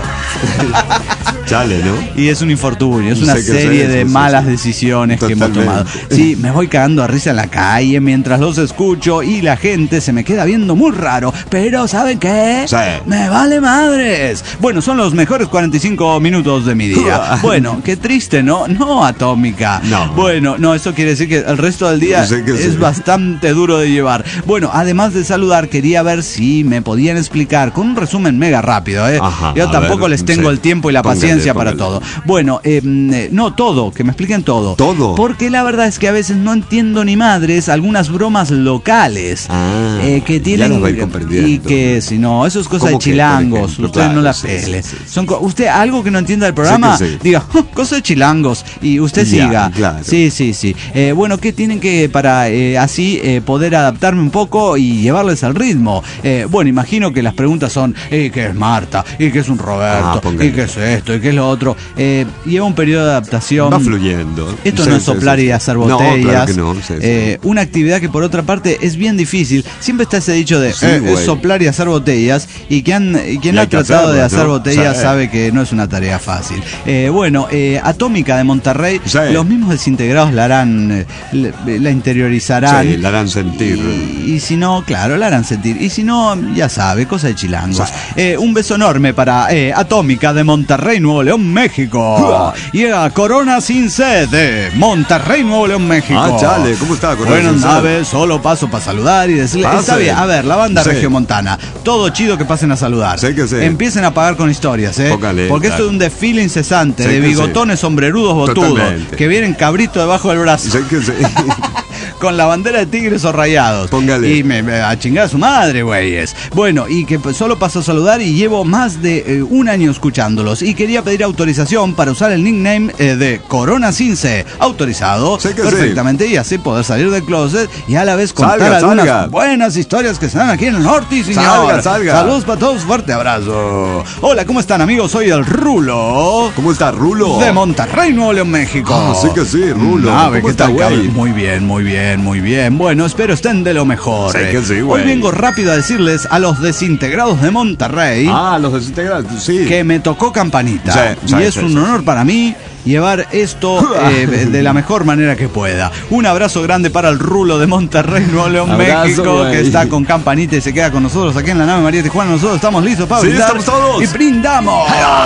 Chale, ¿no? Y es un infortunio, es No una sé qué serie es, de sí, malas sí. decisiones Totalmente. que hemos tomado. Sí, me voy cagando a risa en la calle mientras los escucho y la gente se me queda viendo muy raro. Pero ¿saben qué? Sí. Me vale madres. Bueno, son los mejores cuarenta y cinco minutos de mi día. Bueno, qué triste, ¿no? No, Atómica. No. Bueno, no, eso quiere decir que el resto del día Sí que es sí. bastante duro de llevar. Bueno, además de saludar, quería ver si me podían explicar con un resumen mega rápido, ¿eh? Ajá, Yo a tampoco ver, les tengo sí. el tiempo y la Póngale, paciencia para póngale. todo. Bueno, eh, no todo, que me expliquen todo. ¿Todo? Porque la verdad es que a veces no entiendo ni madres algunas bromas locales Ah, eh, que ya tienen las voy comprendiendo. y que si no, eso es cosa de ¿Cómo qué, por chilangos. ejemplo? Usted Claro, no la sí, pele. sí, sí, sí. Son co- usted algo que no entienda del programa, Sí que sí. diga cosa de chilangos y usted Ya, siga. claro. Sí, sí, sí. Eh, bueno, ¿qué tienen que para eh, así eh, poder adaptarme un poco y llevarles al ritmo? Eh, bueno, imagino que las preguntas son ¿y qué es Marta? ¿Y qué es un Roberto? Ah, póngale. ¿Y qué es esto? ¿Y qué es lo otro? Eh, lleva un periodo de adaptación. Va fluyendo. Esto Sí, no es sí, soplar sí. y hacer No, botellas. claro que no, sí, sí. Eh, una actividad que por otra parte es bien difícil. Siempre está ese dicho de Sí, eh, güey. es soplar y hacer botellas. Y quien, y quien Y ha hay que tratado hacerlo, de hacer ¿no? botellas Sí. sabe que no es una tarea fácil. Eh, bueno, eh, Atómica de Monterrey, Sí. los mismos desintegrados la harán, eh, la, la interiorizarán. Sí, la harán sentir. Y, y si no, claro, la harán sentir. Y si no, ya sabe, cosa de chilangos. Sí. Eh, un beso enorme para eh, Atómica de Monterrey, Nuevo León, México. Llega Corona sin sed de Monterrey, Nuevo León, México. Ah, chale, ¿cómo está Corona Buenas sin sed? naves, solo paso para saludar y decirle, Pase. está bien, a ver, la banda Sí. regiomontana, todo chido que pasen a saludar. Sí que sí. Empiecen a pagar con historias, ¿eh? Póngale, Porque claro. esto es un desfile incesante Sí de que bigotones, sombrerudos, botudos, Totalmente. que vienen cabrito debajo del brazo. Sí que sí. Con la bandera de tigres o rayados. Póngale. Y me, me- a chingar a su madre, güeyes. Bueno, y que pues, solo paso a saludar y llevo más de eh, un año escuchándolos. Y quería pedir autorización para usar el nickname eh, de Corona Cince. Autorizado Sí que perfectamente y así poder salir del closet y a la vez contar Salga, algunas salga. buenas historias que se dan aquí en el norte, señor. Salga, salga. Saludos para todos, fuerte abrazo. Hola, ¿cómo están, amigos? Soy el Rulo. ¿Cómo está, Rulo? De Monterrey, Nuevo León, México. Ah, sí que sí, Rulo. Nave, ¿Cómo ¿qué está, tal, güey? cabrón? Muy bien, muy bien, muy bien. Bueno, espero estén de lo mejor. Sí eh. que sí, Hoy güey. vengo rápido a decirles a los desintegrados de Monterrey Ah, los desintegrados, sí. que me tocó campanita. Sí, y sí, es sí, un sí. honor para mí llevar esto eh, de la mejor manera que pueda. Un abrazo grande para el Rulo de Monterrey, Nuevo León, Abrazo, México, güey. que está con campanita y se queda con nosotros aquí en la nave María Tijuana. Nosotros estamos listos para Sí, brindar. estamos todos. Y brindamos.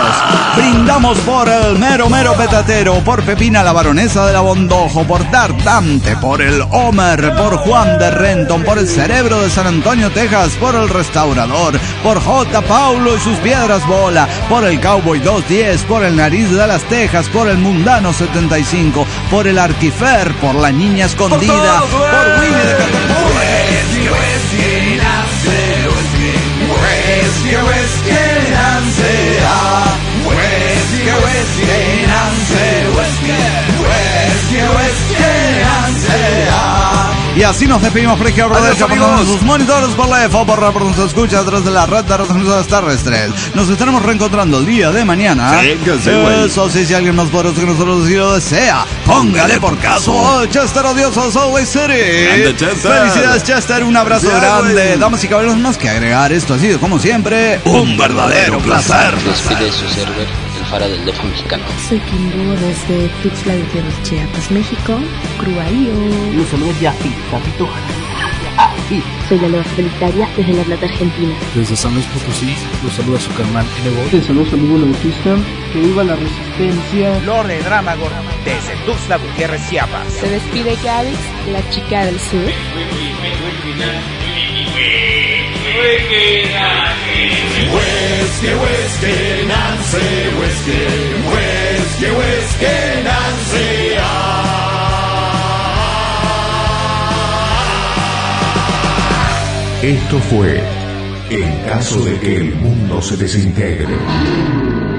Brindamos por el mero mero petatero, por Pepina la baronesa de la Bondojo, por Tartante, por el Homer, por Juan de Renton, por el Cerebro de San Antonio, Texas, por el Restaurador, por J. Paulo y sus piedras bola, por el Cowboy doscientos diez, por el Nariz de las Tejas, por el Mundano setenta y cinco, por el Arquifer, por la Niña Escondida, Por todos, por güey. Winnie de Y así nos despedimos por izquierda, por Adiós, derecha, por amigos. sus monitores, por la F O, por la por nos escucha a través de la red de retransmisoras terrestres. Nos estaremos reencontrando el día de mañana. Sí, que sí, güey. Eso sí, si alguien más poderoso que nosotros así lo desea, póngale por caso. Chester, odioso, Salt Lake City. Grande, Chester. Felicidades, Chester. Un abrazo Felicidades, grande. güey. Damas y caballeros, más que agregar. Esto ha sido, como siempre, un verdadero placer. Despide su server, el Fara del Depo mexicano. Soy Kimbo desde Tuxtla Gutiérrez, Chiapas, México. Cruaío. Los saludos de Afi, Capito. Soy la nueva Felitaria desde La Plata, Argentina. Desde San Luis Potosí, los saluda su carnal Evo. Te saludo a amigo Bautista. Que viva la resistencia. Lore Dramagor desde Tuxtla Gutiérrez, Chiapas. Se despide Gavix, la chica del sur. Esto fue En caso de que el mundo se desintegre.